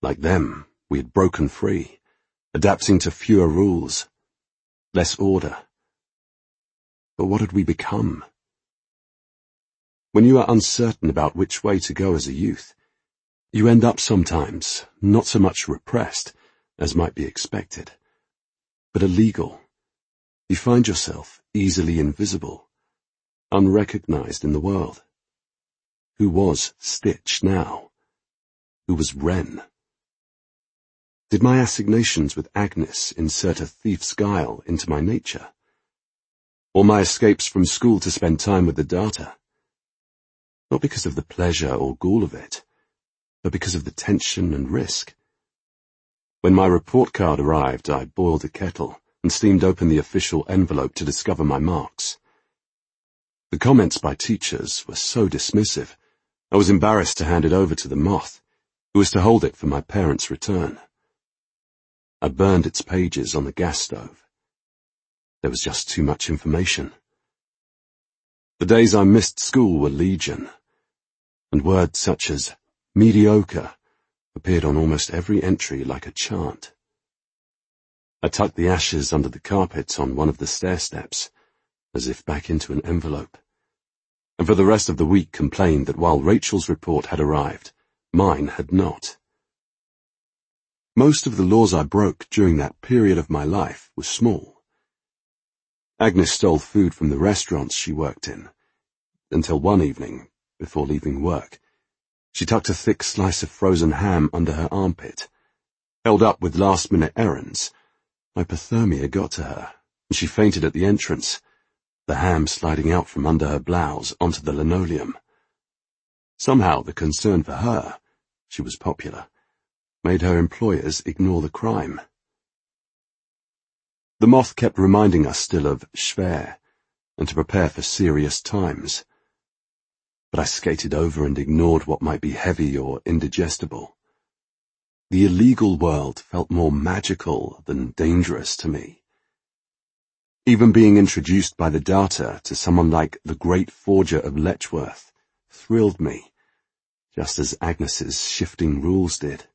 Like them, we had broken free, adapting to fewer rules, less order. But what had we become? When you are uncertain about which way to go as a youth, you end up sometimes not so much repressed, as might be expected, but illegal. You find yourself easily invisible, unrecognized in the world. Who was Stitch now? Who was Wren? Did my assignations with Agnes insert a thief's guile into my nature? Or my escapes from school to spend time with the data? Not because of the pleasure or gall of it, but because of the tension and risk. When my report card arrived, I boiled a kettle and steamed open the official envelope to discover my marks. The comments by teachers were so dismissive, I was embarrassed to hand it over to the moth, who was to hold it for my parents' return. I burned its pages on the gas stove. There was just too much information. The days I missed school were legion, and words such as mediocre appeared on almost every entry like a chant. I tucked the ashes under the carpet on one of the stair steps, as if back into an envelope, and for the rest of the week complained that while Rachel's report had arrived, mine had not. Most of the laws I broke during that period of my life were small. Agnes stole food from the restaurants she worked in, until one evening, before leaving work, she tucked a thick slice of frozen ham under her armpit. Held up with last-minute errands, hypothermia got to her, and she fainted at the entrance, the ham sliding out from under her blouse onto the linoleum. Somehow the concern for her, she was popular, made her employers ignore the crime. The moth kept reminding us still of schwer, and to prepare for serious times. But I skated over and ignored what might be heavy or indigestible. The illegal world felt more magical than dangerous to me. Even being introduced by the data to someone like the great forger of Letchworth thrilled me, just as Agnes's shifting rules did.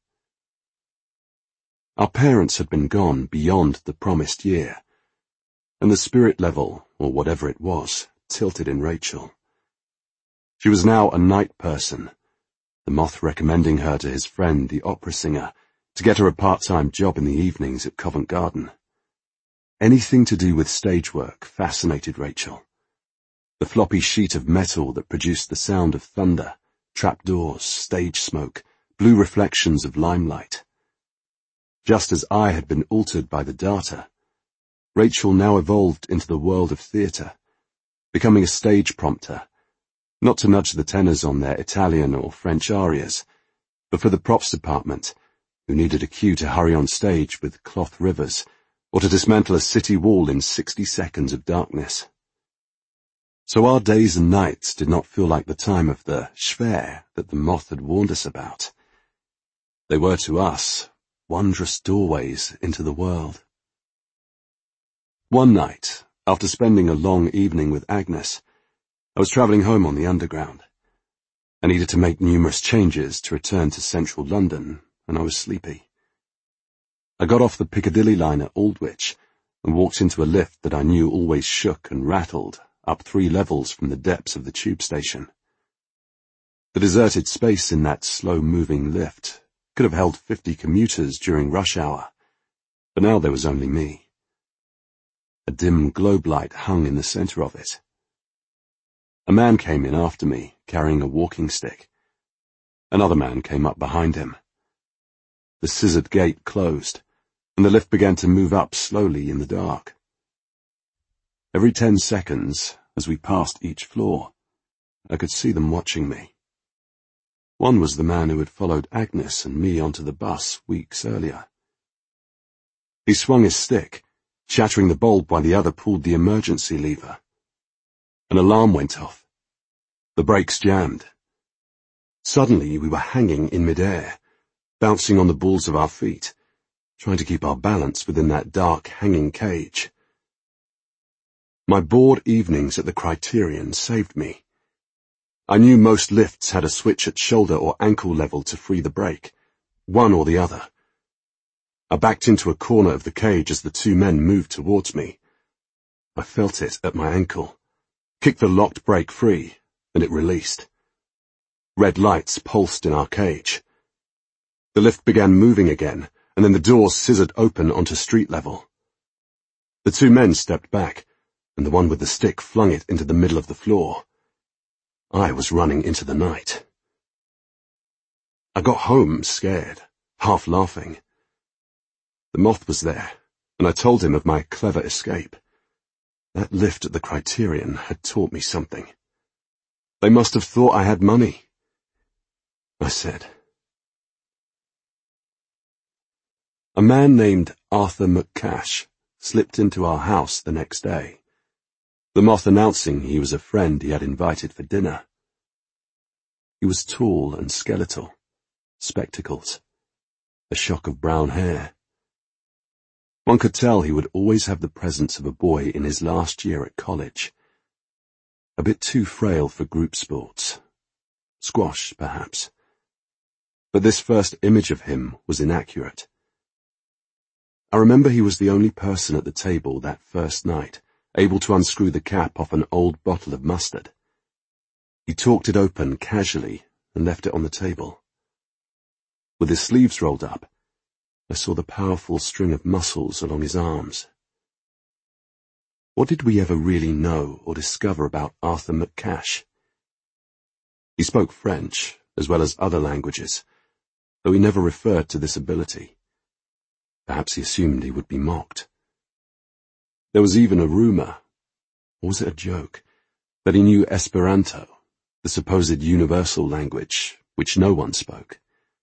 Our parents had been gone beyond the promised year, and the spirit level, or whatever it was, tilted in Rachel. She was now a night person, the moth recommending her to his friend, the opera singer, to get her a part-time job in the evenings at Covent Garden. Anything to do with stage work fascinated Rachel. The floppy sheet of metal that produced the sound of thunder, trapdoors, stage smoke, blue reflections of limelight. Just as I had been altered by the data, Rachel now evolved into the world of theatre, becoming a stage prompter, not to nudge the tenors on their Italian or French arias, but for the props department, who needed a cue to hurry on stage with cloth rivers, or to dismantle a city wall in 60 seconds of darkness. So our days and nights did not feel like the time of the schwer that the moth had warned us about. They were to us wondrous doorways into the world. One night, after spending a long evening with Agnes, I was travelling home on the Underground. I needed to make numerous changes to return to central London, and I was sleepy. I got off the Piccadilly line at Aldwych and walked into a lift that I knew always shook and rattled up 3 levels from the depths of the tube station. The deserted space in that slow-moving lift could have held 50 commuters during rush hour, but now there was only me. A dim globe light hung in the centre of it. A man came in after me, carrying a walking stick. Another man came up behind him. The scissored gate closed, and the lift began to move up slowly in the dark. Every 10 seconds, as we passed each floor, I could see them watching me. One was the man who had followed Agnes and me onto the bus weeks earlier. He swung his stick, shattering the bulb while the other pulled the emergency lever. An alarm went off. The brakes jammed. Suddenly we were hanging in midair, bouncing on the balls of our feet, trying to keep our balance within that dark hanging cage. My bored evenings at the Criterion saved me. I knew most lifts had a switch at shoulder or ankle level to free the brake, one or the other. I backed into a corner of the cage as the two men moved towards me. I felt it at my ankle, kicked the locked brake free, and it released. Red lights pulsed in our cage. The lift began moving again, and then the door scissored open onto street level. The two men stepped back, and the one with the stick flung it into the middle of the floor. I was running into the night. I got home scared, half laughing. The moth was there, and I told him of my clever escape. That lift at the Criterion had taught me something. They must have thought I had money, I said. A man named Arthur McCash slipped into our house the next day, the moth announcing he was a friend he had invited for dinner. He was tall and skeletal, spectacles, a shock of brown hair. One could tell he would always have the presence of a boy in his last year at college. A bit too frail for group sports. Squash, perhaps. But this first image of him was inaccurate. I remember he was the only person at the table that first night able to unscrew the cap off an old bottle of mustard. He talked it open casually and left it on the table. With his sleeves rolled up, I saw the powerful string of muscles along his arms. What did we ever really know or discover about Arthur McCash? He spoke French, as well as other languages, though he never referred to this ability. Perhaps he assumed he would be mocked. There was even a rumor, or was it a joke, that he knew Esperanto, the supposed universal language, which no one spoke.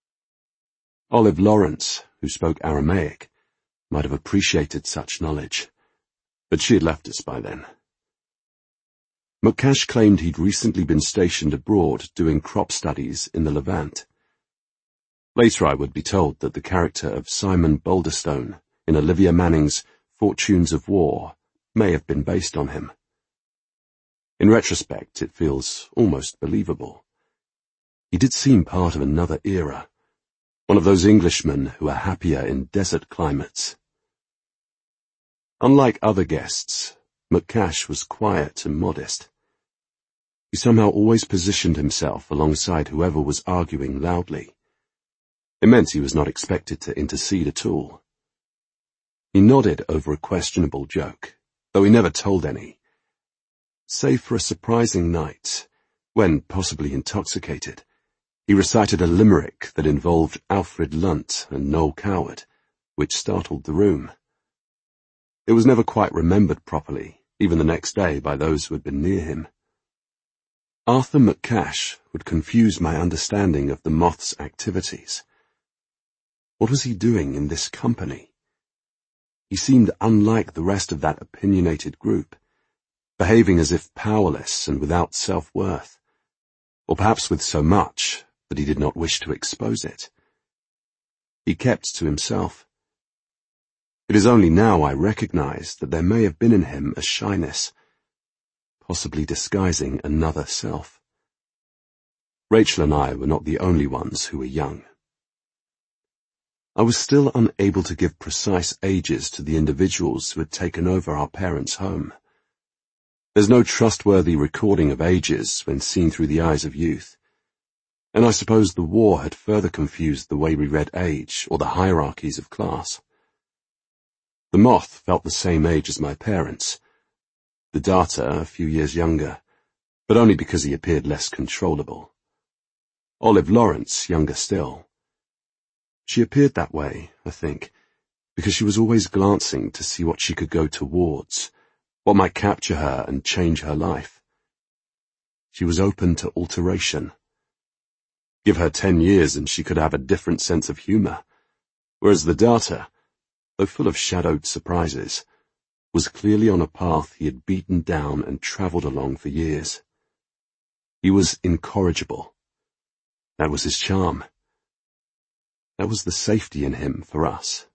Olive Lawrence, who spoke Aramaic, might have appreciated such knowledge, but she had left us by then. McCash claimed he'd recently been stationed abroad doing crop studies in the Levant. Later I would be told that the character of Simon Boulderstone in Olivia Manning's Fortunes of War may have been based on him. In retrospect, it feels almost believable. He did seem part of another era, one of those Englishmen who are happier in desert climates. Unlike other guests, McCash was quiet and modest. He somehow always positioned himself alongside whoever was arguing loudly. It meant he was not expected to intercede at all. He nodded over a questionable joke, though he never told any. Save for a surprising night, when, possibly intoxicated, he recited a limerick that involved Alfred Lunt and Noel Coward, which startled the room. It was never quite remembered properly, even the next day, by those who had been near him. Arthur McCash would confuse my understanding of the moth's activities. What was he doing in this company? He seemed unlike the rest of that opinionated group, behaving as if powerless and without self-worth, or perhaps with so much that he did not wish to expose it. He kept to himself. It is only now I recognize that there may have been in him a shyness, possibly disguising another self. Rachel and I were not the only ones who were young. I was still unable to give precise ages to the individuals who had taken over our parents' home. There's no trustworthy recording of ages when seen through the eyes of youth, and I suppose the war had further confused the way we read age or the hierarchies of class. The moth felt the same age as my parents, the Data a few years younger, but only because he appeared less controllable. Olive Lawrence younger still. She appeared that way, I think, because she was always glancing to see what she could go towards, what might capture her and change her life. She was open to alteration. Give her 10 years and she could have a different sense of humor, whereas the Data, though full of shadowed surprises, was clearly on a path he had beaten down and traveled along for years. He was incorrigible. That was his charm. That was the safety in him for us.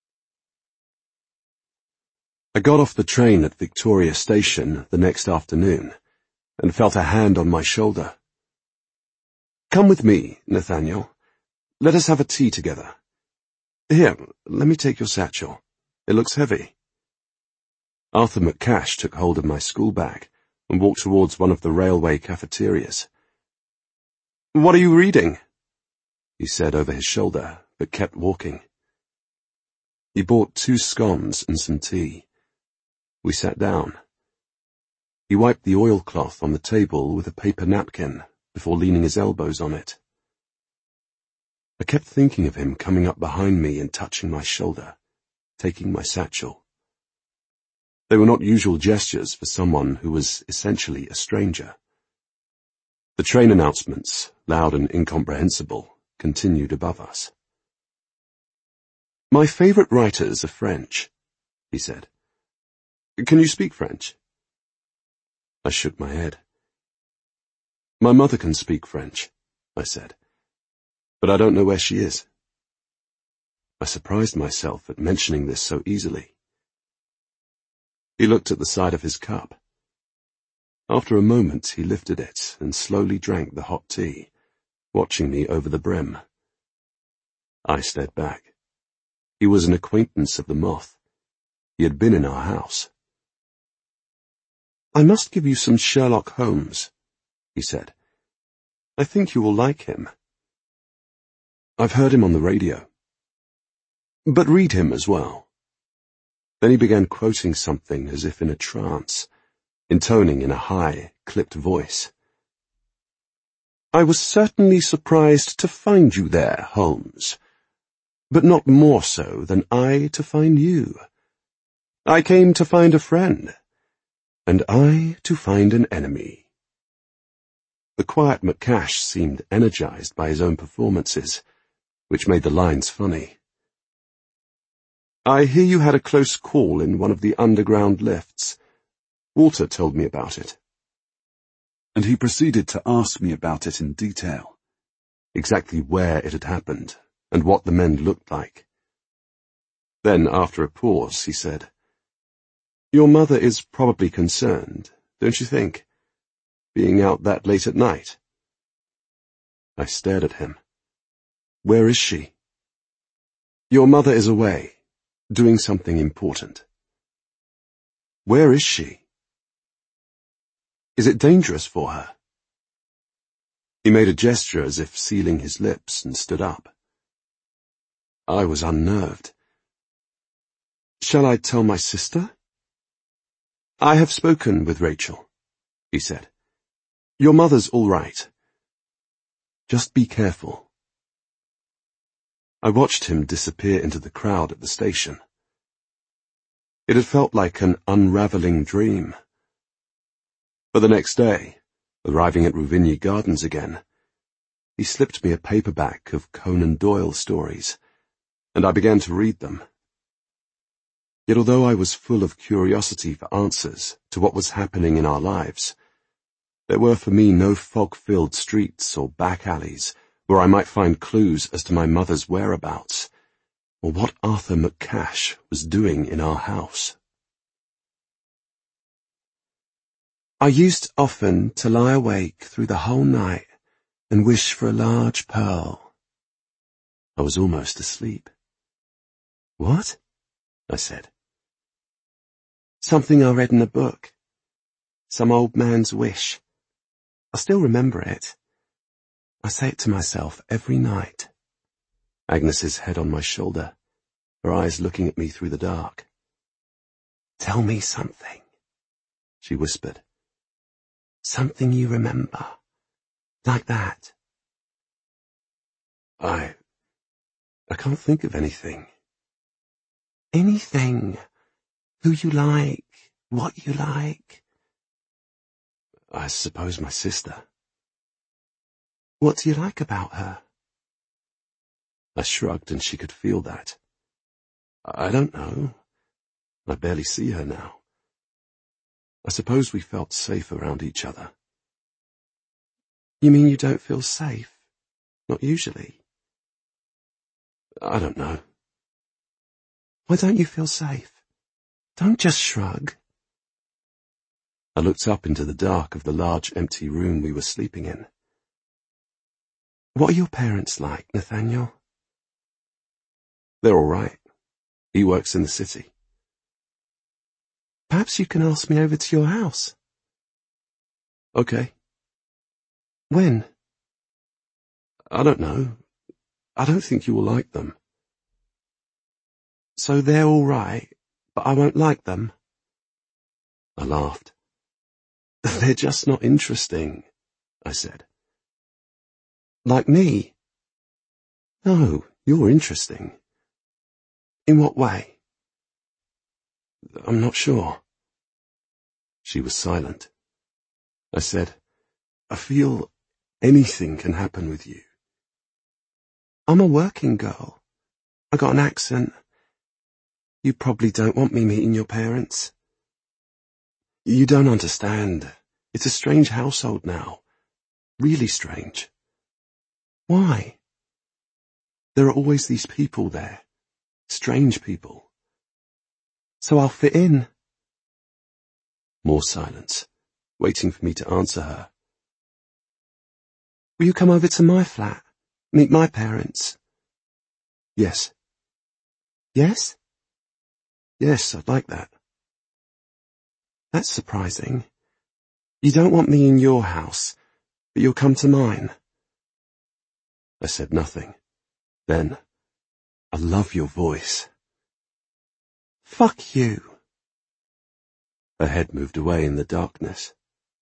I got off the train at Victoria Station the next afternoon and felt a hand on my shoulder. "Come with me, Nathaniel. Let us have a tea together. Here, let me take your satchel. It looks heavy. Arthur McCash took hold of my school bag and walked towards one of the railway cafeterias. "What are you reading?" he said over his shoulder, but kept walking. He bought 2 scones and some tea. We sat down. He wiped the oilcloth on the table with a paper napkin before leaning his elbows on it. I kept thinking of him coming up behind me and touching my shoulder, taking my satchel. They were not usual gestures for someone who was essentially a stranger. The train announcements, loud and incomprehensible, continued above us. "My favorite writers are French," he said. "Can you speak French?" I shook my head. "My mother can speak French," I said, "but I don't know where she is." I surprised myself at mentioning this so easily. He looked at the side of his cup. After a moment, he lifted it and slowly drank the hot tea, watching me over the brim. I stared back. He was an acquaintance of the Moth. He had been in our house. "I must give you some Sherlock Holmes," he said. "I think you will like him." "I've heard him on the radio." "But read him as well." Then he began quoting something as if in a trance, intoning in a high, clipped voice. "I was certainly surprised to find you there, Holmes, but not more so than I to find you. I came to find a friend, and I to find an enemy." The quiet McCash seemed energized by his own performances, which made the lines funny. "I hear you had a close call in one of the underground lifts. Walter told me about it." And he proceeded to ask me about it in detail, exactly where it had happened and what the men looked like. Then, after a pause, he said, "Your mother is probably concerned, don't you think, being out that late at night?" I stared at him. "Where is she?" "Your mother is away, doing something important." "Where is she?" "Is it dangerous for her?" He made a gesture as if sealing his lips and stood up. I was unnerved. "Shall I tell my sister?" "I have spoken with Rachel," he said. "Your mother's all right. Just be careful." I watched him disappear into the crowd at the station. It had felt like an unraveling dream. But the next day, arriving at Ruvigny Gardens again, he slipped me a paperback of Conan Doyle stories, and I began to read them. Yet although I was full of curiosity for answers to what was happening in our lives, there were for me no fog-filled streets or back alleys where I might find clues as to my mother's whereabouts, or what Arthur McCash was doing in our house. I used often to lie awake through the whole night and wish for a large pearl. I was almost asleep. "What?" I said. "Something I read in a book. Some old man's wish. I still remember it. I say it to myself every night." Agnes's head on my shoulder, her eyes looking at me through the dark. "Tell me something," she whispered. "Something you remember. Like that." I can't think of anything." "Anything. Who you like, what you like." "I suppose my sister." "What do you like about her?" I shrugged, and she could feel that. "I don't know. I barely see her now. I suppose we felt safe around each other." "You mean you don't feel safe? Not usually?" "I don't know." "Why don't you feel safe? Don't just shrug." I looked up into the dark of the large empty room we were sleeping in. What are your parents like, Nathaniel? They're all right. He works in the city. Perhaps you can ask me over to your house. Okay. When? I don't know. I don't think you will like them. So they're all right, but I won't like them? I laughed. They're just not interesting, I said. Like me? No, you're interesting. In what way? I'm not sure. She was silent. I said, I feel anything can happen with you. I'm a working girl. I got an accent. You probably don't want me meeting your parents. You don't understand. It's a strange household now. Really strange. Why? There are always these people there. Strange people. So I'll fit in. More silence, waiting for me to answer her. Will you come over to my flat? Meet my parents? Yes. Yes? Yes, I'd like that. That's surprising. You don't want me in your house, but you'll come to mine. I said nothing. Then, I love your voice. Fuck you. Her head moved away in the darkness.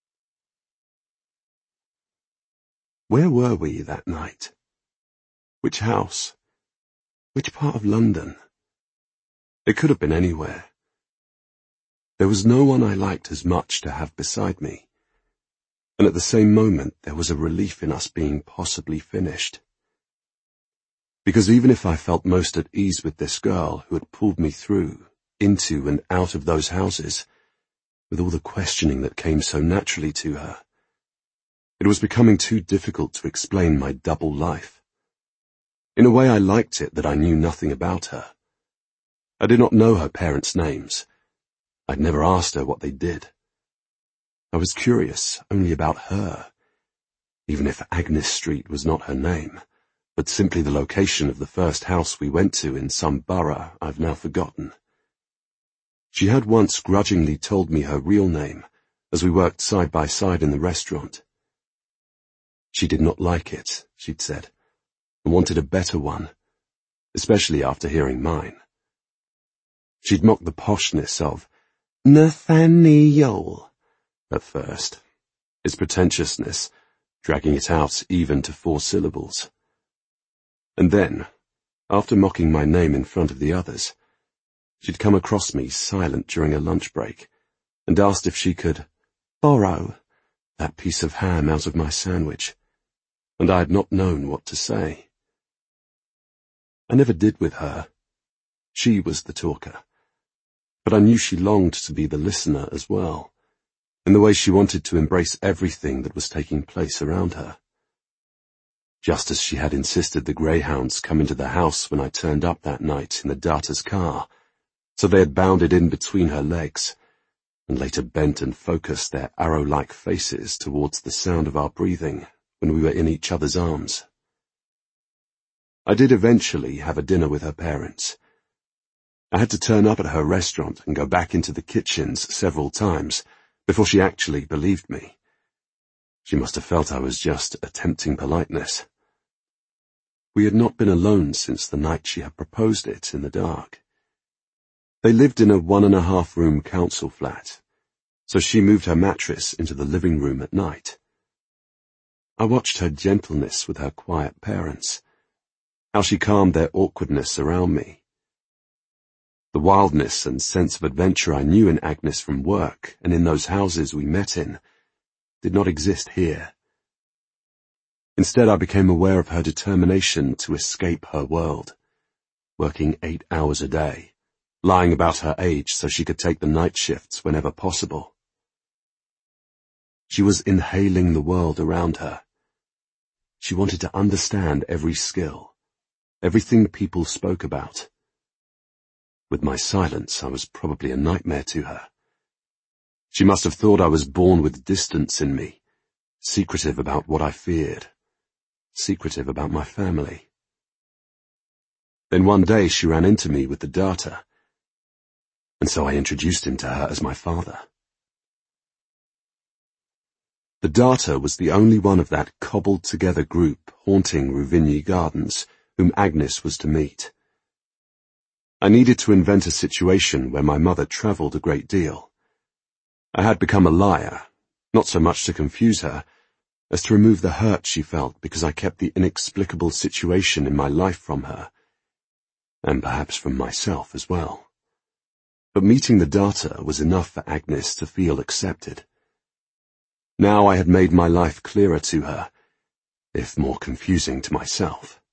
Where were we that night? Which house? Which part of London? It could have been anywhere. There was no one I liked as much to have beside me, and at the same moment there was a relief in us being possibly finished. Because even if I felt most at ease with this girl who had pulled me through, into and out of those houses, with all the questioning that came so naturally to her, it was becoming too difficult to explain my double life. In a way I liked it that I knew nothing about her. I did not know her parents' names. I'd never asked her what they did. I was curious only about her, even if Agnes Street was not her name, but simply the location of the first house we went to in some borough I've now forgotten. She had once grudgingly told me her real name as we worked side by side in the restaurant. She did not like it, she'd said, and wanted a better one, especially after hearing mine. She'd mocked the poshness of Nathaniel at first, its pretentiousness, dragging it out even to 4 syllables. And then, after mocking my name in front of the others, she'd come across me silent during a lunch break and asked if she could borrow that piece of ham out of my sandwich, and I had not known what to say. I never did with her. She was the talker. But I knew she longed to be the listener as well, in the way she wanted to embrace everything that was taking place around her. Just as she had insisted the greyhounds come into the house when I turned up that night in the Darter's car, so they had bounded in between her legs, and later bent and focused their arrow-like faces towards the sound of our breathing when we were in each other's arms. I did eventually have a dinner with her parents. I had to turn up at her restaurant and go back into the kitchens several times before she actually believed me. She must have felt I was just attempting politeness. We had not been alone since the night she had proposed it in the dark. They lived in a 1.5-room council flat, so she moved her mattress into the living room at night. I watched her gentleness with her quiet parents, how she calmed their awkwardness around me. The wildness and sense of adventure I knew in Agnes from work and in those houses we met in did not exist here. Instead, I became aware of her determination to escape her world, working 8 hours a day, lying about her age so she could take the night shifts whenever possible. She was inhaling the world around her. She wanted to understand every skill, everything people spoke about. With my silence, I was probably a nightmare to her. She must have thought I was born with distance in me, secretive about what I feared. secretive about my family. Then one day she ran into me with the data, and so I introduced him to her as my father. The data was the only one of that cobbled-together group haunting Ruvigny Gardens whom Agnes was to meet. I needed to invent a situation where my mother travelled a great deal. I had become a liar, not so much to confuse her, as to remove the hurt she felt because I kept the inexplicable situation in my life from her, and perhaps from myself as well. But meeting the data was enough for Agnes to feel accepted. Now I had made my life clearer to her, if more confusing to myself.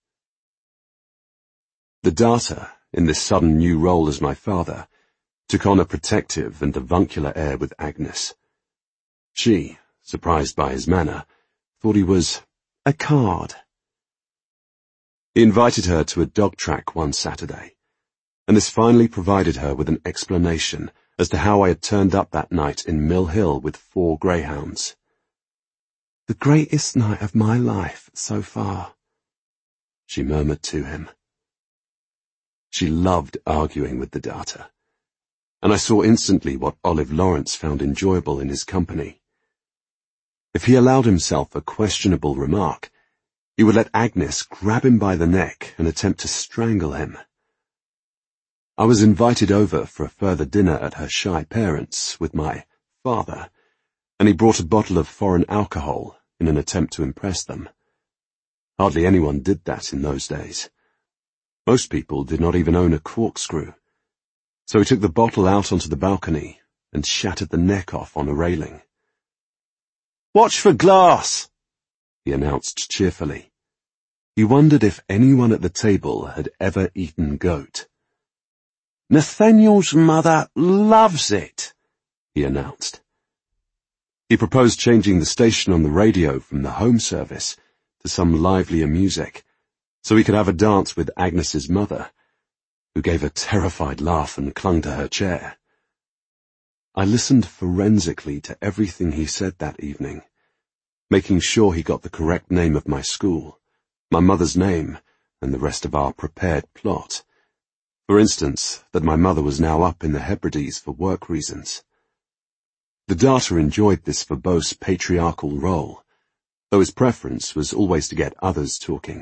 The data, in this sudden new role as my father, took on a protective and avuncular air with Agnes. She, surprised by his manner, thought he was a card. He invited her to a dog track one Saturday, and this finally provided her with an explanation as to how I had turned up that night in Mill Hill with 4 greyhounds. "The greatest night of my life so far," she murmured to him. She loved arguing with the data, and I saw instantly what Olive Lawrence found enjoyable in his company. If he allowed himself a questionable remark, he would let Agnes grab him by the neck and attempt to strangle him. I was invited over for a further dinner at her shy parents' with my father, and he brought a bottle of foreign alcohol in an attempt to impress them. Hardly anyone did that in those days. Most people did not even own a corkscrew, so he took the bottle out onto the balcony and shattered the neck off on a railing. "Watch for glass," he announced cheerfully. He wondered if anyone at the table had ever eaten goat. "Nathaniel's mother loves it," he announced. He proposed changing the station on the radio from the home service to some livelier music, so he could have a dance with Agnes's mother, who gave a terrified laugh and clung to her chair. I listened forensically to everything he said that evening, making sure he got the correct name of my school, my mother's name, and the rest of our prepared plot. For instance, that my mother was now up in the Hebrides for work reasons. The data enjoyed this verbose patriarchal role, though his preference was always to get others talking.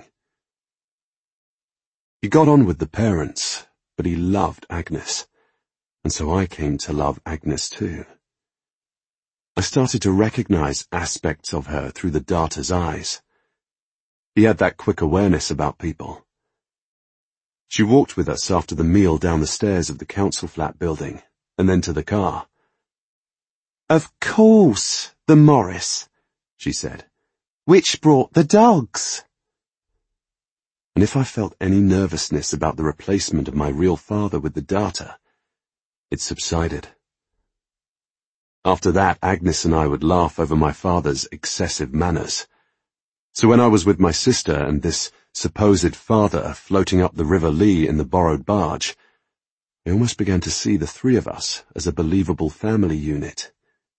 He got on with the parents, but he loved Agnes, and so I came to love Agnes too. I started to recognize aspects of her through the data's eyes. He had that quick awareness about people. She walked with us after the meal down the stairs of the council flat building, and then to the car. "Of course, the Morris," she said, "which brought the dogs." And if I felt any nervousness about the replacement of my real father with the data, it subsided. After that, Agnes and I would laugh over my father's excessive manners. So when I was with my sister and this supposed father floating up the River Lee in the borrowed barge, I almost began to see the 3 of us as a believable family unit.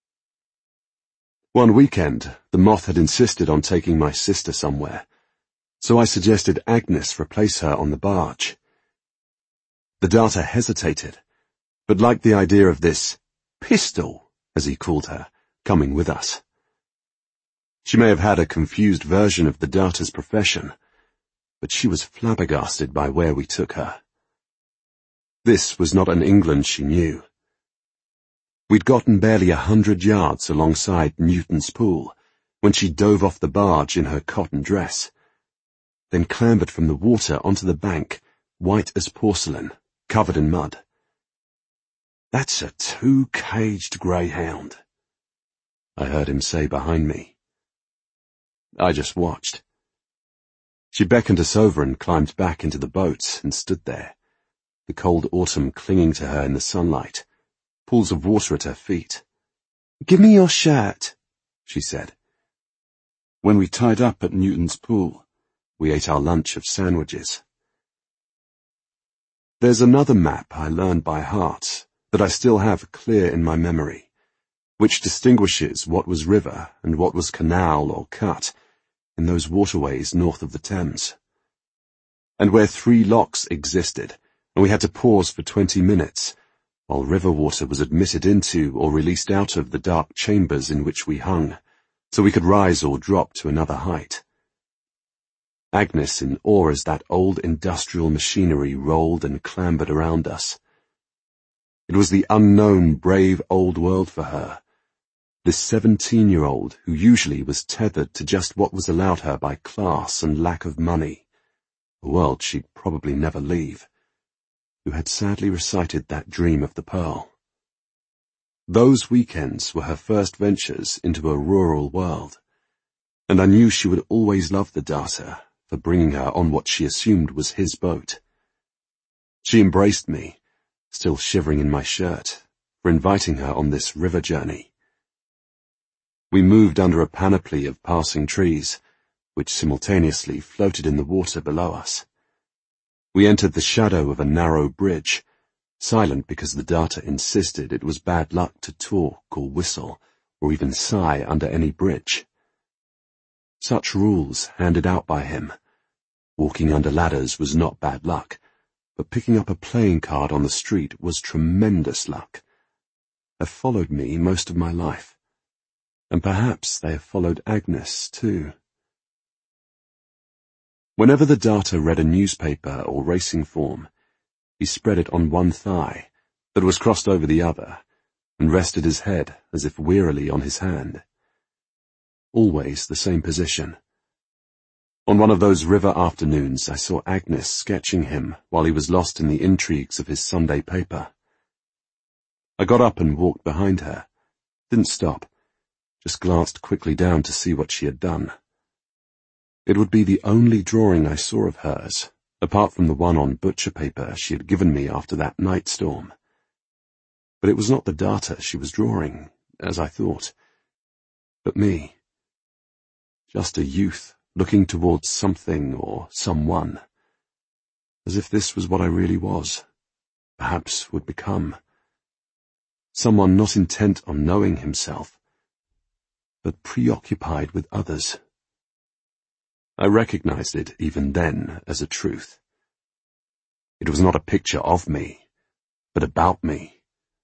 One weekend, the Moth had insisted on taking my sister somewhere, so I suggested Agnes replace her on the barge. The data hesitated, but liked the idea of this pistol, as he called her, coming with us. She may have had a confused version of the data's profession, but she was flabbergasted by where we took her. This was not an England she knew. We'd gotten barely 100 yards alongside Newton's Pool when she dove off the barge in her cotton dress, then clambered from the water onto the bank, white as porcelain, covered in mud. "That's a 2-caged greyhound," I heard him say behind me. I just watched. She beckoned us over and climbed back into the boat and stood there, the cold autumn clinging to her in the sunlight, pools of water at her feet. "Give me your shirt," she said. When we tied up at Newton's Pool, we ate our lunch of sandwiches. There's another map I learned by heart that I still have clear in my memory, which distinguishes what was river and what was canal or cut, in those waterways north of the Thames. And where 3 locks existed, and we had to pause for 20 minutes, while river water was admitted into or released out of the dark chambers in which we hung, so we could rise or drop to another height. Agnes in awe as that old industrial machinery rolled and clambered around us. It was the unknown, brave old world for her, this 17-year-old who usually was tethered to just what was allowed her by class and lack of money, a world she'd probably never leave, who had sadly recited that dream of the pearl. Those weekends were her first ventures into a rural world, and I knew she would always love the Data for bringing her on what she assumed was his boat. She embraced me, still shivering in my shirt, for inviting her on this river journey. We moved under a panoply of passing trees, which simultaneously floated in the water below us. We entered the shadow of a narrow bridge, silent because the Data insisted it was bad luck to talk or whistle or even sigh under any bridge. Such rules handed out by him. Walking under ladders was not bad luck, but picking up a playing card on the street was tremendous luck. Have followed me most of my life, and perhaps they have followed Agnes too. Whenever the Data read a newspaper or racing form, he spread it on one thigh, that was crossed over the other, and rested his head as if wearily on his hand. Always the same position. On one of those river afternoons I saw Agnes sketching him while he was lost in the intrigues of his Sunday paper. I got up and walked behind her, didn't stop, just glanced quickly down to see what she had done. It would be the only drawing I saw of hers, apart from the one on butcher paper she had given me after that night storm. But it was not the Data she was drawing, as I thought, but me. Just a youth looking towards something or someone, as if this was what I really was, perhaps would become. Someone not intent on knowing himself, but preoccupied with others. I recognized it even then as a truth. It was not a picture of me, but about me.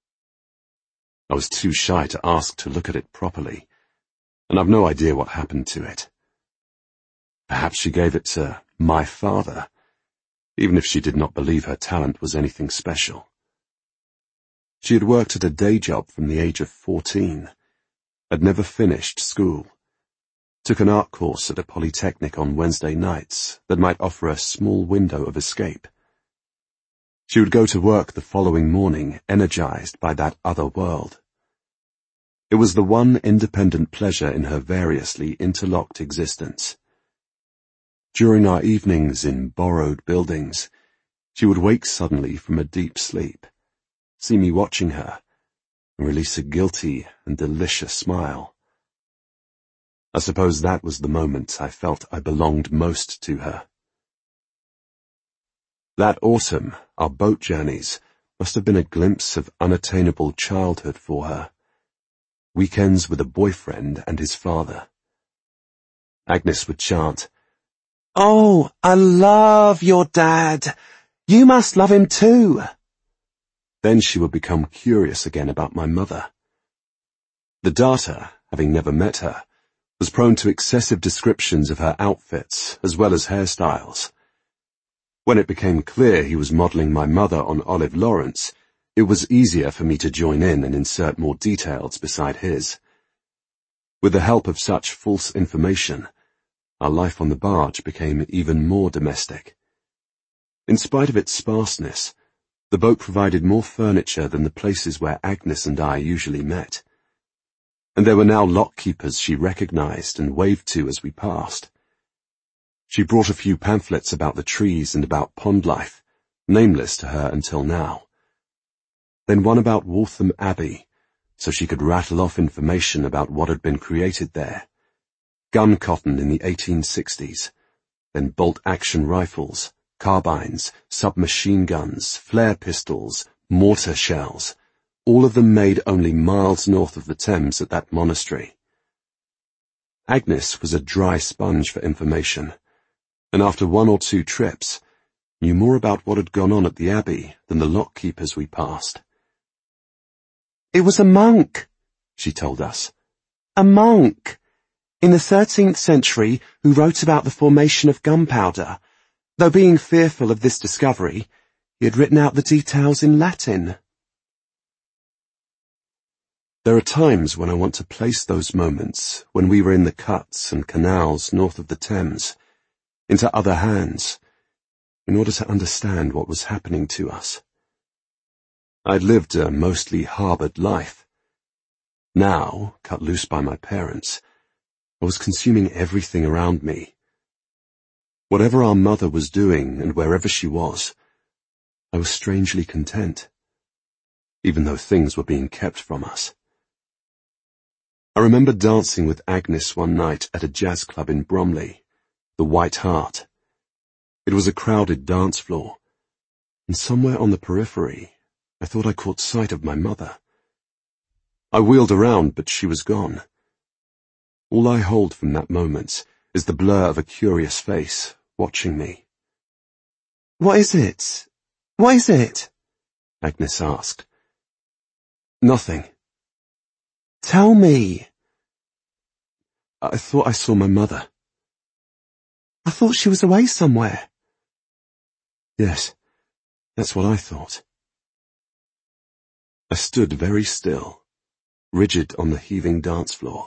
I was too shy to ask to look at it properly, and I've no idea what happened to it. Perhaps she gave it to my father, even if she did not believe her talent was anything special. She had worked at a day job from the age of 14, had never finished school, took an art course at a polytechnic on Wednesday nights that might offer a small window of escape. She would go to work the following morning energized by that other world. It was the one independent pleasure in her variously interlocked existence. During our evenings in borrowed buildings, she would wake suddenly from a deep sleep, see me watching her, and release a guilty and delicious smile. I suppose that was the moment I felt I belonged most to her. That autumn, our boat journeys must have been a glimpse of unattainable childhood for her. Weekends with a boyfriend and his father. Agnes would chant, "Oh, I love your dad. You must love him too." Then she would become curious again about my mother. The Data, having never met her, was prone to excessive descriptions of her outfits as well as hairstyles. When it became clear he was modelling my mother on Olive Lawrence, it was easier for me to join in and insert more details beside his. With the help of such false information, our life on the barge became even more domestic. In spite of its sparseness, the boat provided more furniture than the places where Agnes and I usually met. And there were now lock-keepers she recognized and waved to as we passed. She brought a few pamphlets about the trees and about pond life, nameless to her until now. Then one about Waltham Abbey, so she could rattle off information about what had been created there. Gun cotton in the 1860s, then bolt-action rifles, carbines, submachine guns, flare pistols, mortar shells, all of them made only miles north of the Thames at that monastery. Agnes was a dry sponge for information, and after 1 or 2 trips, knew more about what had gone on at the Abbey than the lock-keepers we passed. "It was a monk," she told us. "A monk, in the 13th century, who wrote about the formation of gunpowder. Though being fearful of this discovery, he had written out the details in Latin." There are times when I want to place those moments when we were in the cuts and canals north of the Thames into other hands in order to understand what was happening to us. I'd lived a mostly harboured life. Now, cut loose by my parents, I was consuming everything around me. Whatever our mother was doing and wherever she was, I was strangely content, even though things were being kept from us. I remember dancing with Agnes one night at a jazz club in Bromley, the White Hart. It was a crowded dance floor, and somewhere on the periphery, I thought I caught sight of my mother. I wheeled around, but she was gone. All I hold from that moment is the blur of a curious face watching me. "What is it? What is it?" Agnes asked. "Nothing." "Tell me." I thought I saw my mother. "I thought she was away somewhere." Yes, that's what I thought. I stood very still, rigid on the heaving dance floor.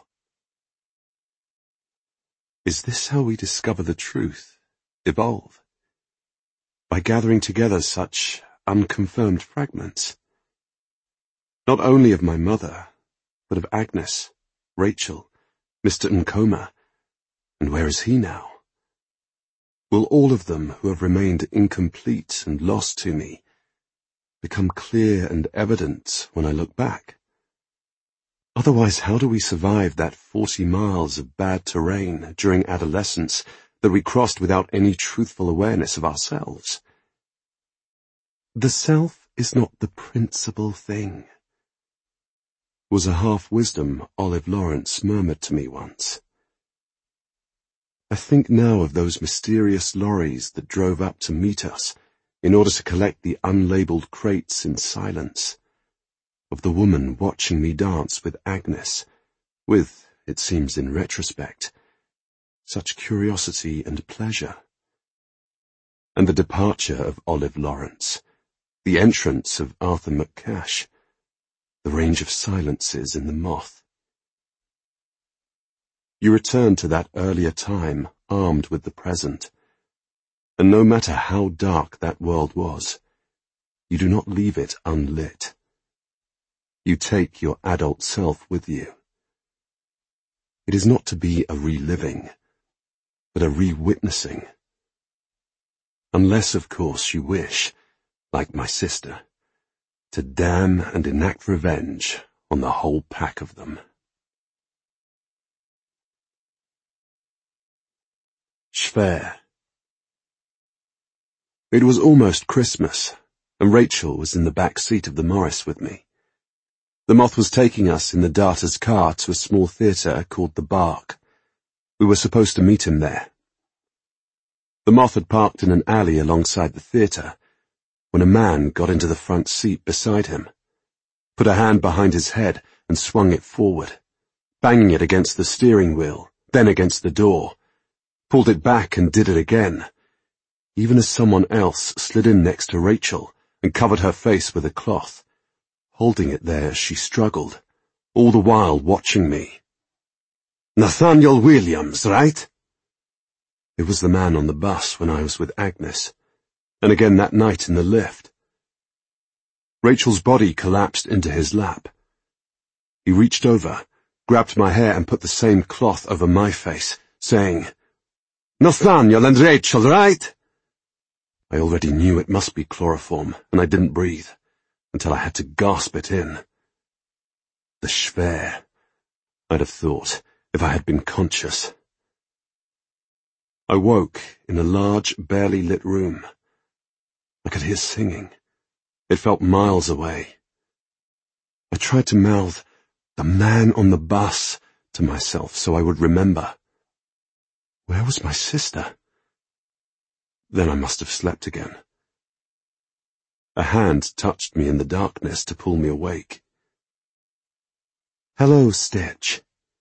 Is this how we discover the truth, evolve? By gathering together such unconfirmed fragments? Not only of my mother, but of Agnes, Rachel, Mr. Nkoma, and where is he now? Will all of them who have remained incomplete and lost to me become clear and evident when I look back? Otherwise, how do we survive that 40 miles of bad terrain during adolescence that we crossed without any truthful awareness of ourselves? The self is not the principal thing, was a half-wisdom Olive Lawrence murmured to me once. I think now of those mysterious lorries that drove up to meet us in order to collect the unlabeled crates in silence, of the woman watching me dance with Agnes, with, it seems in retrospect, such curiosity and pleasure. And the departure of Olive Lawrence, the entrance of Arthur McCash, the range of silences in The Moth. You return to that earlier time armed with the present, and no matter how dark that world was, you do not leave it unlit. You take your adult self with you. It is not to be a reliving, but a re-witnessing. Unless, of course, you wish, like my sister, to damn and enact revenge on the whole pack of them. Schwer. It was almost Christmas, and Rachel was in the back seat of the Morris with me. The Moth was taking us in the Darter's car to a small theatre called the Bark. We were supposed to meet him there. The Moth had parked in an alley alongside the theatre when a man got into the front seat beside him, put a hand behind his head and swung it forward, banging it against the steering wheel, then against the door, pulled it back and did it again, even as someone else slid in next to Rachel and covered her face with a cloth, holding it there as she struggled, all the while watching me. "Nathaniel Williams, right?" It was the man on the bus when I was with Agnes, and again that night in the lift. Rachel's body collapsed into his lap. He reached over, grabbed my hair and put the same cloth over my face, saying, "Nathaniel and Rachel, right?" I already knew it must be chloroform, and I didn't breathe, until I had to gasp it in. The Schwer, I'd have thought, if I had been conscious. I woke in a large, barely lit room. I could hear singing. It felt miles away. I tried to mouth, "The man on the bus," to myself so I would remember. Where was my sister? Then I must have slept again. A hand touched me in the darkness to pull me awake. "Hello, Stitch."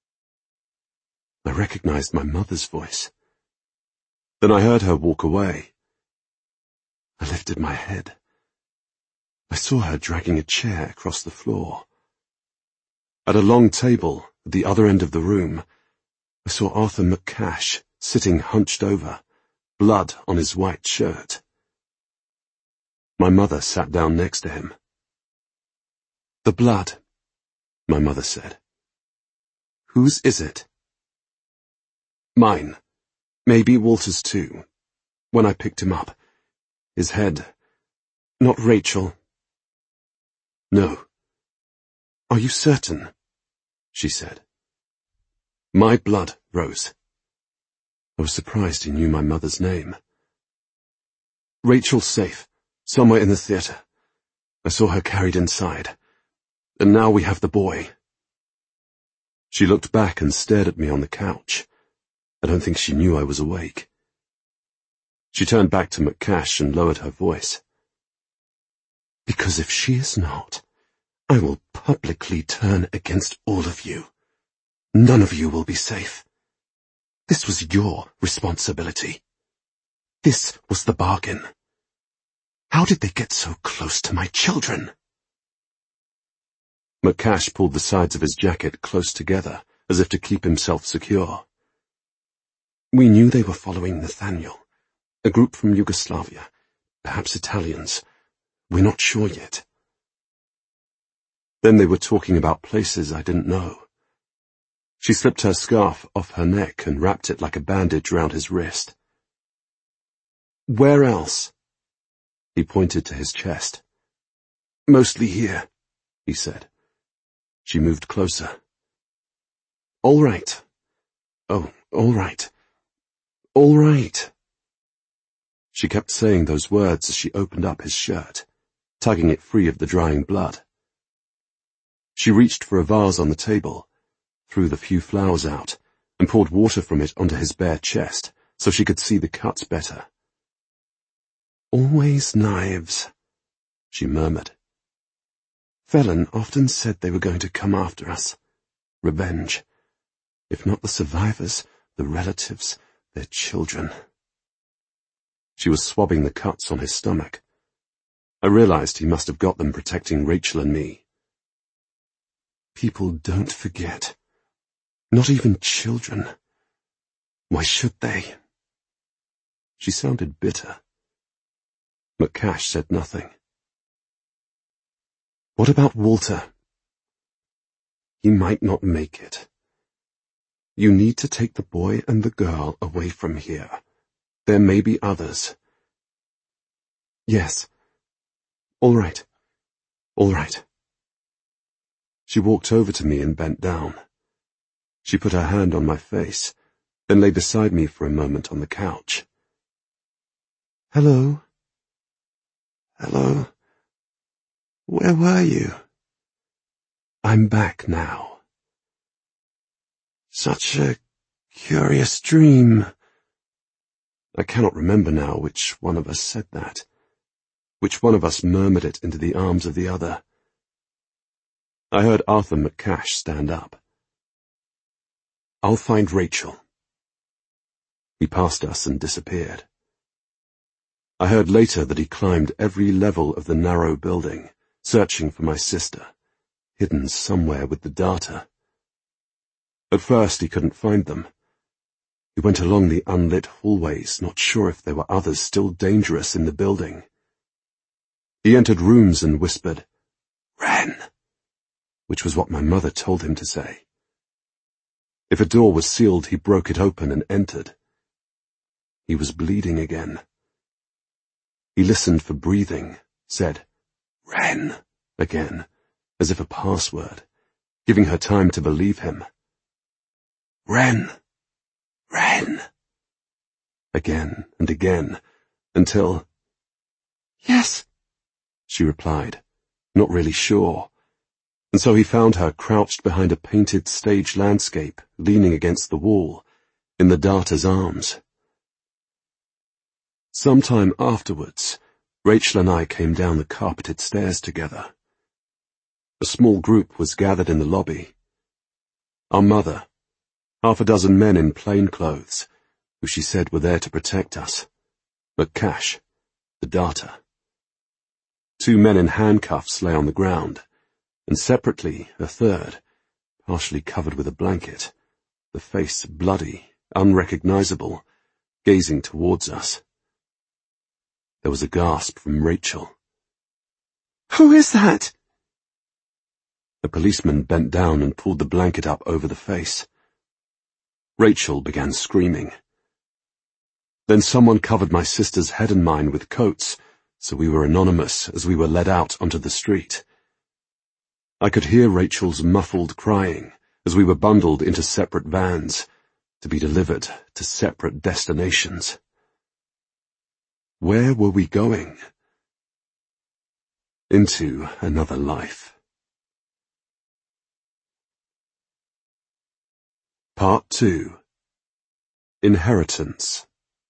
I recognized my mother's voice. Then I heard her walk away. I lifted my head. I saw her dragging a chair across the floor. At a long table at the other end of the room, I saw Arthur McCash sitting hunched over, blood on his white shirt. My mother sat down next to him. "The blood," my mother said. "Whose is it?" Mine. Maybe Walter's too. When I picked him up, his head... "Not Rachel?" No. "Are you certain?" she said. My blood rose. I was surprised he knew my mother's name. Rachel's safe, somewhere in the theatre. I saw her carried inside. And now we have the boy. She looked back and stared at me on the couch. I don't think she knew I was awake. She turned back to McCash and lowered her voice. "Because if she is not, I will publicly turn against all of you. None of you will be safe. This was your responsibility. This was the bargain. How did they get so close to my children?" McCash pulled the sides of his jacket close together, as if to keep himself secure. "We knew they were following Nathaniel, a group from Yugoslavia, perhaps Italians. We're not sure yet." Then they were talking about places I didn't know. She slipped her scarf off her neck and wrapped it like a bandage round his wrist. "Where else?" He pointed to his chest. "Mostly here," he said. She moved closer. "All right. Oh, all right. All right." She kept saying those words as she opened up his shirt, tugging it free of the drying blood. She reached for a vase on the table, threw the few flowers out, and poured water from it onto his bare chest so she could see the cuts better. "Always knives," she murmured. "Phelan often said they were going to come after us. Revenge. If not the survivors, the relatives, their children." She was swabbing the cuts on his stomach. I realized he must have got them protecting Rachel and me. "People don't forget. Not even children. Why should they?" She sounded bitter. McCash said nothing. "What about Walter?" "He might not make it. You need to take the boy and the girl away from here. There may be others." "Yes. All right. All right." She walked over to me and bent down. She put her hand on my face, then lay beside me for a moment on the couch. "Hello. Hello. Where were you?" "I'm back now." "Such a curious dream." I cannot remember now which one of us said that, which one of us murmured it into the arms of the other. I heard Arthur McCash stand up. "I'll find Rachel." He passed us and disappeared. I heard later that he climbed every level of the narrow building, searching for my sister, hidden somewhere with the data. At first he couldn't find them. He went along the unlit hallways, not sure if there were others still dangerous in the building. He entered rooms and whispered, "Wren," which was what my mother told him to say. If a door was sealed, he broke it open and entered. He was bleeding again. He listened for breathing, said, "Wren," again, as if a password, giving her time to believe him. "Wren, Wren," again and again, until, "Yes," she replied, not really sure, and so he found her crouched behind a painted stage landscape, leaning against the wall, in the darter's arms. Sometime afterwards, Rachel and I came down the carpeted stairs together. A small group was gathered in the lobby. Our mother, half a dozen men in plain clothes, who she said were there to protect us, McCash, the darter. 2 men in handcuffs lay on the ground, and separately a third, partially covered with a blanket, the face bloody, unrecognizable, gazing towards us. There was a gasp from Rachel. "Who is that?" The policeman bent down and pulled the blanket up over the face. Rachel began screaming. Then someone covered my sister's head and mine with coats, so we were anonymous as we were led out onto the street. I could hear Rachel's muffled crying as we were bundled into separate vans, to be delivered to separate destinations. Where were we going? Into another life. Part 2. Inheritance.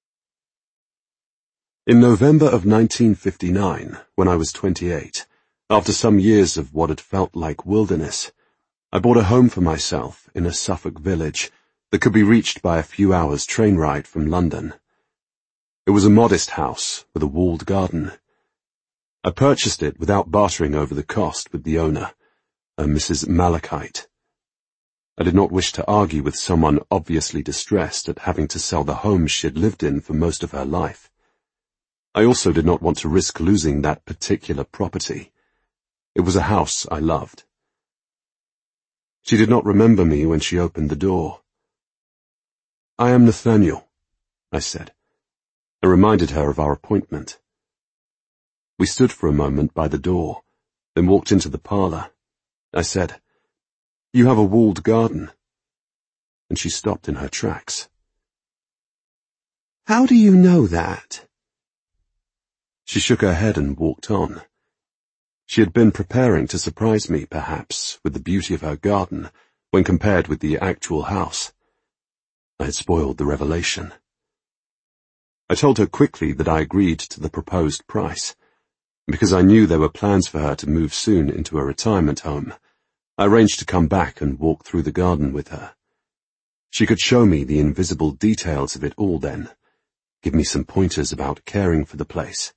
In November of 1959, when I was 28, after some years of what had felt like wilderness, I bought a home for myself in a Suffolk village that could be reached by a few hours' train ride from London. It was a modest house with a walled garden. I purchased it without bartering over the cost with the owner, a Mrs. Malachite. I did not wish to argue with someone obviously distressed at having to sell the home she had lived in for most of her life. I also did not want to risk losing that particular property. It was a house I loved. She did not remember me when she opened the door. "I am Nathaniel," I said. I reminded her of our appointment. We stood for a moment by the door, then walked into the parlor. I said, "You have a walled garden." And she stopped in her tracks. "How do you know that?" She shook her head and walked on. She had been preparing to surprise me, perhaps, with the beauty of her garden, when compared with the actual house. I had spoiled the revelation. I told her quickly that I agreed to the proposed price. Because I knew there were plans for her to move soon into a retirement home, I arranged to come back and walk through the garden with her. She could show me the invisible details of it all then, give me some pointers about caring for the place.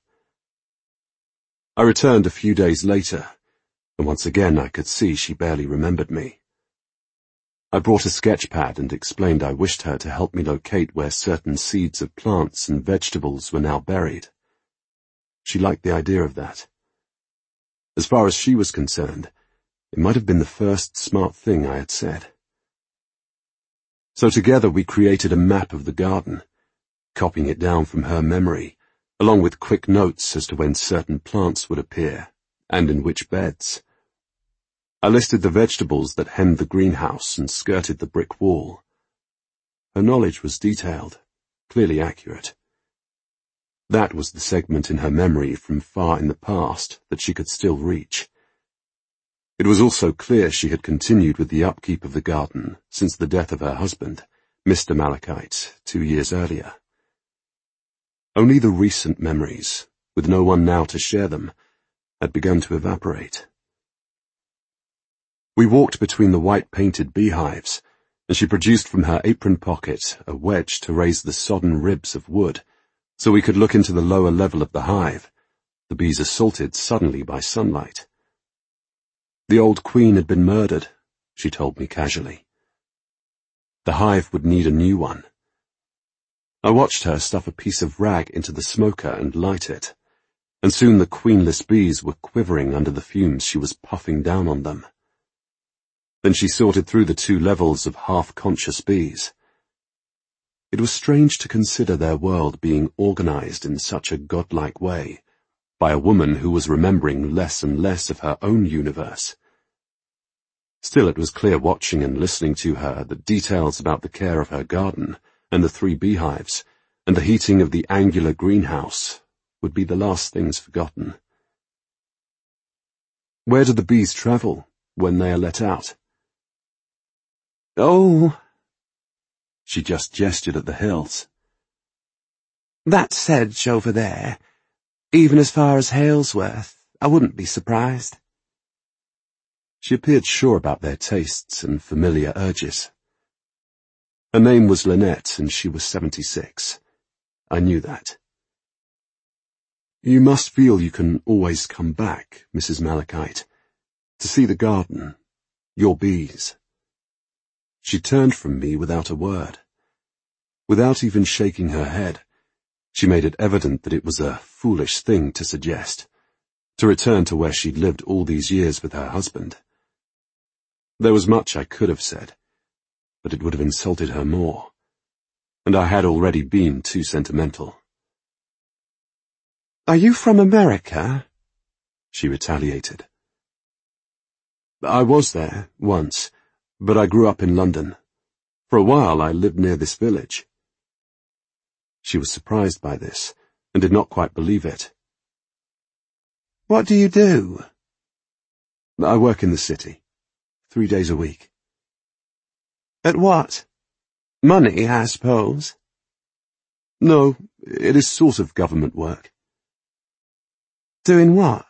I returned a few days later, and once again I could see she barely remembered me. I brought a sketch pad and explained I wished her to help me locate where certain seeds of plants and vegetables were now buried. She liked the idea of that. As far as she was concerned, it might have been the first smart thing I had said. So together we created a map of the garden, copying it down from her memory, along with quick notes as to when certain plants would appear, and in which beds. I listed the vegetables that hemmed the greenhouse and skirted the brick wall. Her knowledge was detailed, clearly accurate. That was the segment in her memory from far in the past that she could still reach. It was also clear she had continued with the upkeep of the garden since the death of her husband, Mr. Malachite, 2 years earlier. Only the recent memories, with no one now to share them, had begun to evaporate. We walked between the white-painted beehives, and she produced from her apron pocket a wedge to raise the sodden ribs of wood, so we could look into the lower level of the hive, the bees assaulted suddenly by sunlight. The old queen had been murdered, she told me casually. The hive would need a new one. I watched her stuff a piece of rag into the smoker and light it, and soon the queenless bees were quivering under the fumes she was puffing down on them. Then she sorted through the 2 levels of half-conscious bees. It was strange to consider their world being organized in such a godlike way, by a woman who was remembering less and less of her own universe. Still, it was clear watching and listening to her that details about the care of her garden, and the 3 beehives, and the heating of the angular greenhouse would be the last things forgotten. "Where do the bees travel?" when they are let out. Oh, She just gestured at the hills. that sedge over there, even as far as Halesworth, I wouldn't be surprised. She appeared sure about their tastes and familiar urges. Her name was Lynette, and she was 76. I knew that. You must feel you can always come back, Mrs. Malachite, to see the garden, your bees. She turned from me without a word. Without even shaking her head, she made it evident that it was a foolish thing to suggest, to return to where she'd lived all these years with her husband. There was much I could have said, but it would have insulted her more, and I had already been too sentimental. Are you from America? She retaliated. I was there, once, but I grew up in London. For a while I lived near this village. She was surprised by this, and did not quite believe it. What do you do? I work in the city, 3 days a week. At what? Money, I suppose. No, it is sort of government work. Doing what?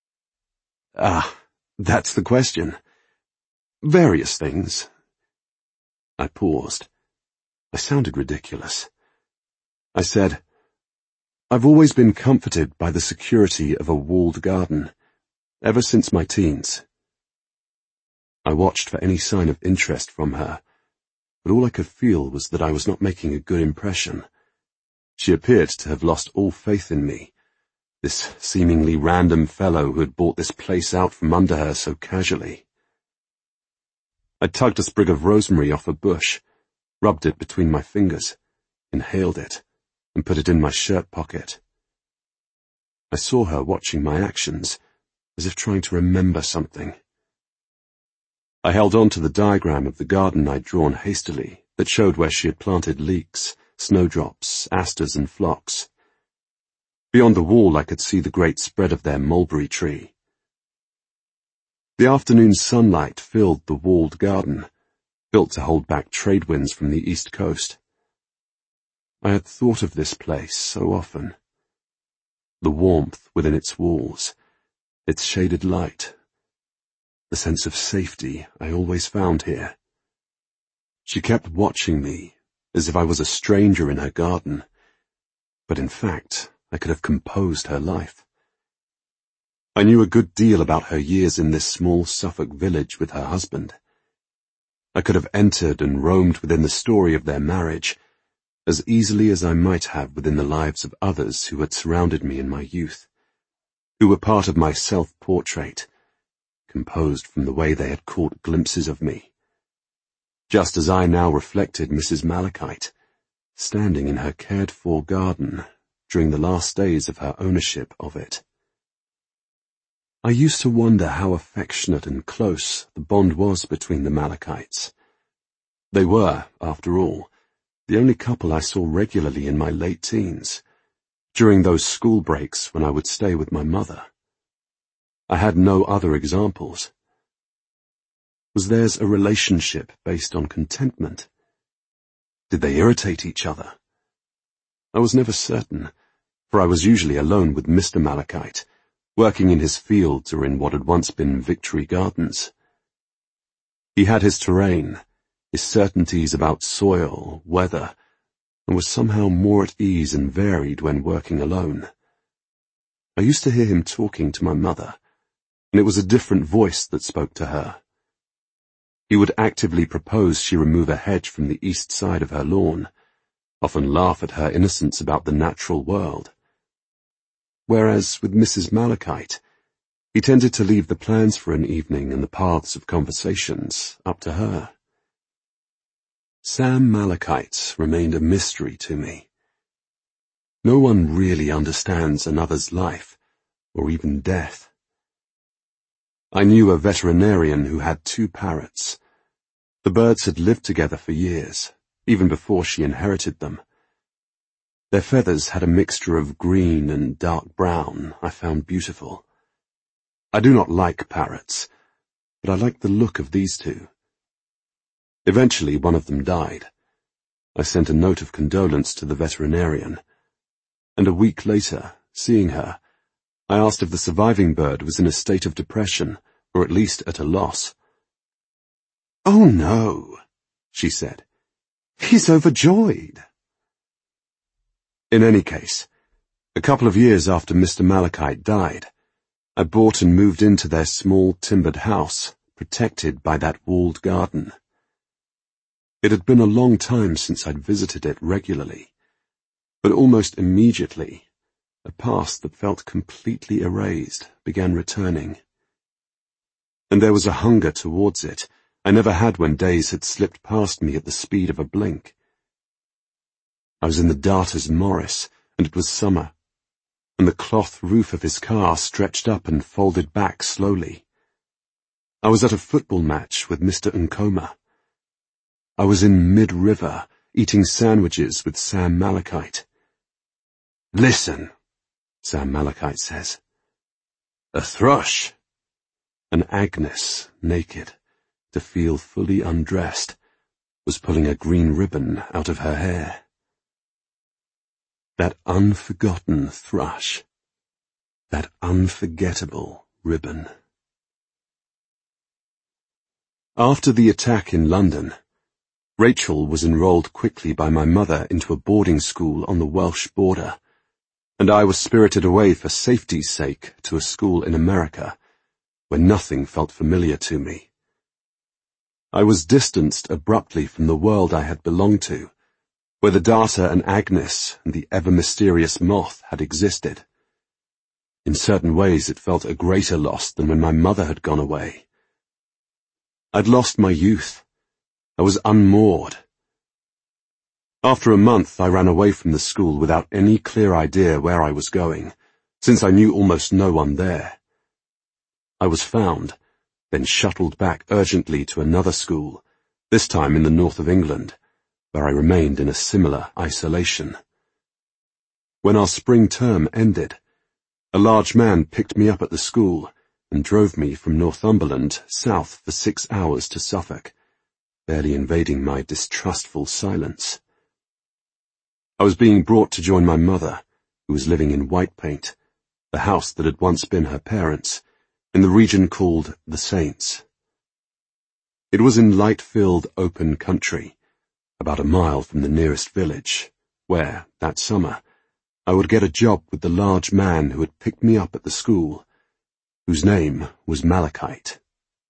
That's the question. Various things. I paused. I sounded ridiculous. I said, I've always been comforted by the security of a walled garden, ever since my teens. I watched for any sign of interest from her, but all I could feel was that I was not making a good impression. She appeared to have lost all faith in me, this seemingly random fellow who had bought this place out from under her so casually. I tugged a sprig of rosemary off a bush, rubbed it between my fingers, inhaled it, and put it in my shirt pocket. I saw her watching my actions, as if trying to remember something. I held on to the diagram of the garden I'd drawn hastily that showed where she had planted leeks, snowdrops, asters, and phlox. Beyond the wall I could see the great spread of their mulberry tree. The afternoon sunlight filled the walled garden, built to hold back trade winds from the east coast. I had thought of this place so often. The warmth within its walls, its shaded light, the sense of safety I always found here. She kept watching me, as if I was a stranger in her garden, but in fact I could have composed her life. I knew a good deal about her years in this small Suffolk village with her husband. I could have entered and roamed within the story of their marriage, as easily as I might have within the lives of others who had surrounded me in my youth, who were part of my self-portrait, composed from the way they had caught glimpses of me, just as I now reflected Mrs. Malachite, standing in her cared-for garden during the last days of her ownership of it. I used to wonder how affectionate and close the bond was between the Malachites. They were, after all, the only couple I saw regularly in my late teens, during those school breaks when I would stay with my mother. I had no other examples. Was theirs a relationship based on contentment? Did they irritate each other? I was never certain, for I was usually alone with Mr. Malachite, working in his fields or in what had once been Victory Gardens. He had his terrain, his certainties about soil, weather, and was somehow more at ease and varied when working alone. I used to hear him talking to my mother, and it was a different voice that spoke to her. He would actively propose she remove a hedge from the east side of her lawn, often laugh at her innocence about the natural world. Whereas with Mrs. Malachite, he tended to leave the plans for an evening and the paths of conversations up to her. Sam Malachite remained a mystery to me. No one really understands another's life, or even death. I knew a veterinarian who had 2 parrots. The birds had lived together for years, even before she inherited them. Their feathers had a mixture of green and dark brown I found beautiful. I do not like parrots, but I liked the look of these two. Eventually, one of them died. I sent a note of condolence to the veterinarian, and a week later, seeing her, I asked if the surviving bird was in a state of depression, or at least at a loss. "Oh no," she said. "He's overjoyed." In any case, a couple of years after Mr. Malachite died, I bought and moved into their small timbered house, protected by that walled garden. It had been a long time since I'd visited it regularly, but almost immediately, a past that felt completely erased began returning. And there was a hunger towards it I never had when days had slipped past me at the speed of a blink. I was in the Darter's Morris, and it was summer, and the cloth roof of his car stretched up and folded back slowly. I was at a football match with Mr. Nkoma. I was in mid-river, eating sandwiches with Sam Malachite. "Listen," Sam Malachite says. "A thrush." And Agnes, naked, to feel fully undressed, was pulling a green ribbon out of her hair. That unforgotten thrush. That unforgettable ribbon. After the attack in London, Rachel was enrolled quickly by my mother into a boarding school on the Welsh border, and I was spirited away for safety's sake to a school in America, where nothing felt familiar to me. I was distanced abruptly from the world I had belonged to, where the Darter and Agnes and the ever-mysterious moth had existed. In certain ways it felt a greater loss than when my mother had gone away. I'd lost my youth. I was unmoored. After a month I ran away from the school without any clear idea where I was going, since I knew almost no one there. I was found, then shuttled back urgently to another school, this time in the north of England, where I remained in a similar isolation. When our spring term ended, a large man picked me up at the school and drove me from Northumberland south for 6 hours to Suffolk, barely invading my distrustful silence. I was being brought to join my mother, who was living in Whitepaint, the house that had once been her parents', in the region called the Saints. It was in light-filled open country, about a mile from the nearest village, where, that summer, I would get a job with the large man who had picked me up at the school, whose name was Malachite.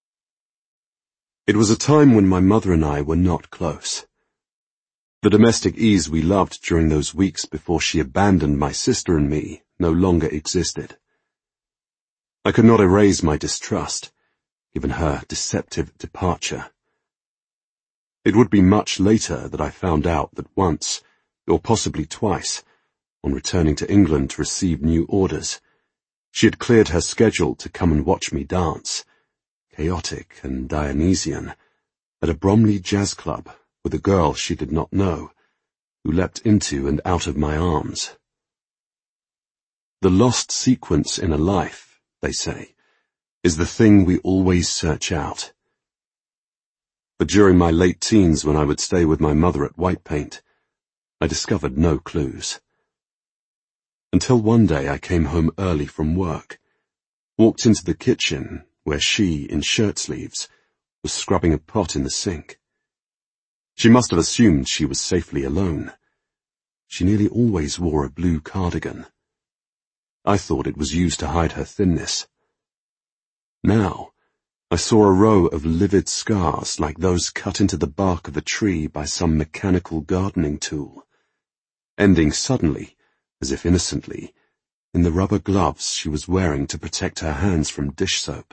It was a time when my mother and I were not close. The domestic ease we loved during those weeks before she abandoned my sister and me no longer existed. I could not erase my distrust, given her deceptive departure. It would be much later that I found out that once, or possibly twice, on returning to England to receive new orders, she had cleared her schedule to come and watch me dance, chaotic and Dionysian, at a Bromley jazz club with a girl she did not know, who leapt into and out of my arms. The lost sequence in a life, they say, is the thing we always search out. But during my late teens, when I would stay with my mother at Whitepaint, I discovered no clues. Until one day I came home early from work, walked into the kitchen, where she, in shirt-sleeves, was scrubbing a pot in the sink. She must have assumed she was safely alone. She nearly always wore a blue cardigan. I thought it was used to hide her thinness. Now, I saw a row of livid scars like those cut into the bark of a tree by some mechanical gardening tool, ending suddenly, as if innocently, in the rubber gloves she was wearing to protect her hands from dish soap.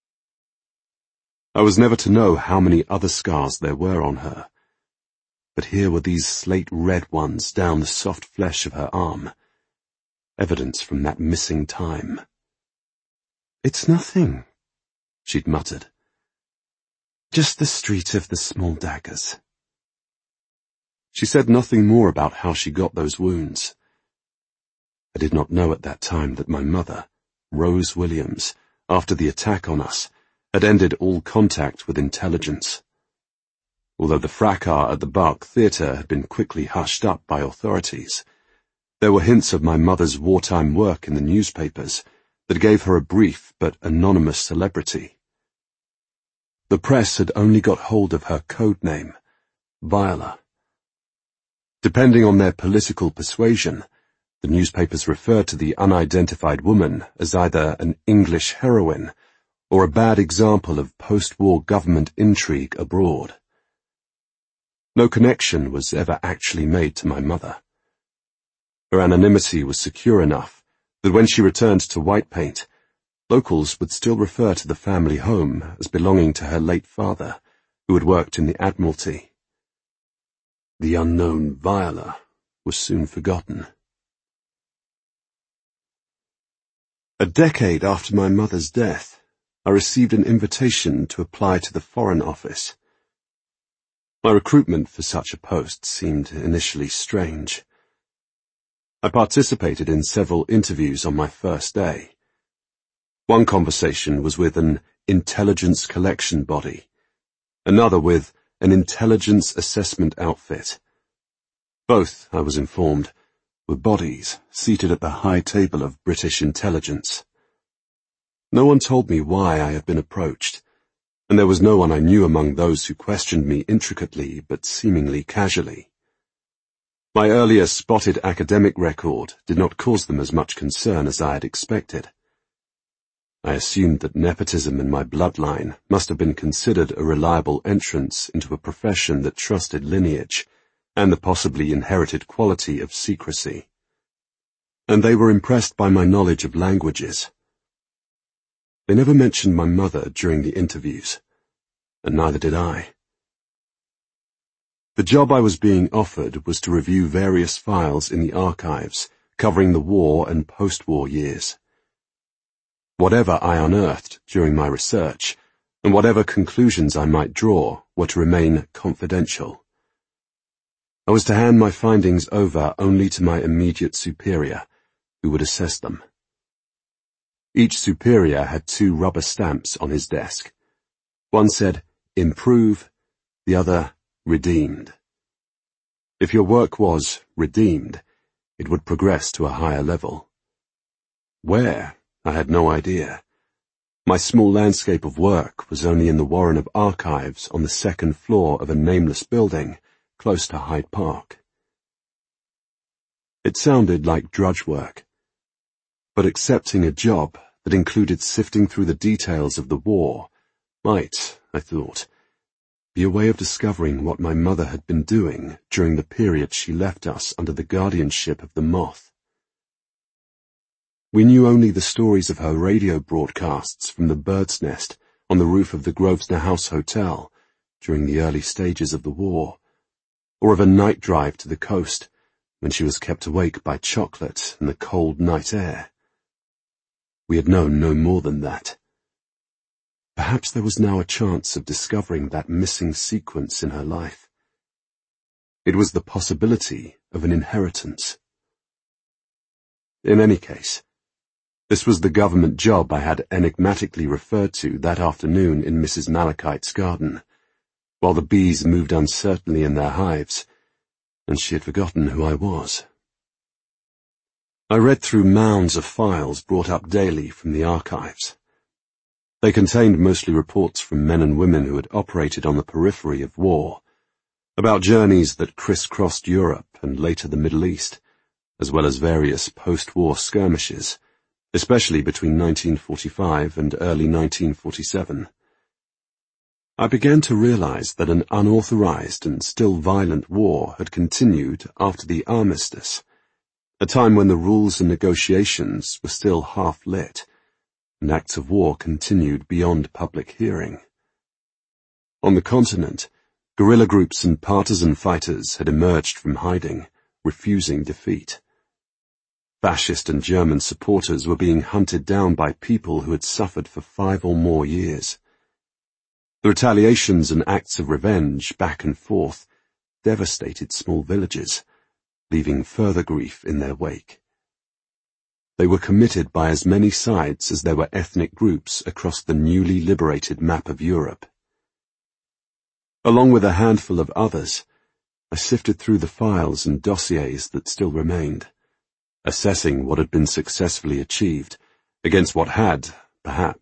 I was never to know how many other scars there were on her, but here were these slate-red ones down the soft flesh of her arm, evidence from that missing time. "It's nothing," she'd muttered. "Just the street of the small daggers." She said nothing more about how she got those wounds. I did not know at that time that my mother, Rose Williams, after the attack on us, had ended all contact with intelligence. Although the fracas at the Bach Theatre had been quickly hushed up by authorities, there were hints of my mother's wartime work in the newspapers that gave her a brief but anonymous celebrity. The press had only got hold of her code name, Viola. Depending on their political persuasion, the newspapers referred to the unidentified woman as either an English heroine or a bad example of post-war government intrigue abroad. No connection was ever actually made to my mother. Her anonymity was secure enough that when she returned to White Paint, locals would still refer to the family home as belonging to her late father, who had worked in the Admiralty. The unknown Viola was soon forgotten. A decade after my mother's death, I received an invitation to apply to the Foreign Office. My recruitment for such a post seemed initially strange. I participated in several interviews on my first day. One conversation was with an intelligence collection body, another with an intelligence assessment outfit. Both, I was informed, were bodies seated at the high table of British intelligence. No one told me why I had been approached, and there was no one I knew among those who questioned me intricately but seemingly casually. My earlier spotted academic record did not cause them as much concern as I had expected. I assumed that nepotism in my bloodline must have been considered a reliable entrance into a profession that trusted lineage and the possibly inherited quality of secrecy. And they were impressed by my knowledge of languages. They never mentioned my mother during the interviews, and neither did I. The job I was being offered was to review various files in the archives covering the war and post-war years. Whatever I unearthed during my research, and whatever conclusions I might draw, were to remain confidential. I was to hand my findings over only to my immediate superior, who would assess them. Each superior had 2 rubber stamps on his desk. One said, "Improve," the other, "Redeemed." If your work was redeemed, it would progress to a higher level. Where? I had no idea. My small landscape of work was only in the Warren of Archives on the 2nd floor of a nameless building close to Hyde Park. It sounded like drudge work, but accepting a job that included sifting through the details of the war might, I thought, be a way of discovering what my mother had been doing during the period she left us under the guardianship of the Moth. We knew only the stories of her radio broadcasts from the Bird's Nest on the roof of the Grosvenor House Hotel during the early stages of the war, or of a night drive to the coast when she was kept awake by chocolate and the cold night air. We had known no more than that. Perhaps there was now a chance of discovering that missing sequence in her life. It was the possibility of an inheritance. In any case, this was the government job I had enigmatically referred to that afternoon in Mrs. Malachite's garden, while the bees moved uncertainly in their hives, and she had forgotten who I was. I read through mounds of files brought up daily from the archives. They contained mostly reports from men and women who had operated on the periphery of war, about journeys that crisscrossed Europe and later the Middle East, as well as various post-war skirmishes, especially between 1945 and early 1947. I began to realize that an unauthorized and still violent war had continued after the armistice, a time when the rules and negotiations were still half-lit, and acts of war continued beyond public hearing. On the continent, guerrilla groups and partisan fighters had emerged from hiding, refusing defeat. Fascist and German supporters were being hunted down by people who had suffered for 5 or more years. The retaliations and acts of revenge back and forth devastated small villages, leaving further grief in their wake. They were committed by as many sides as there were ethnic groups across the newly liberated map of Europe. Along with a handful of others, I sifted through the files and dossiers that still remained, assessing what had been successfully achieved against what had, perhaps,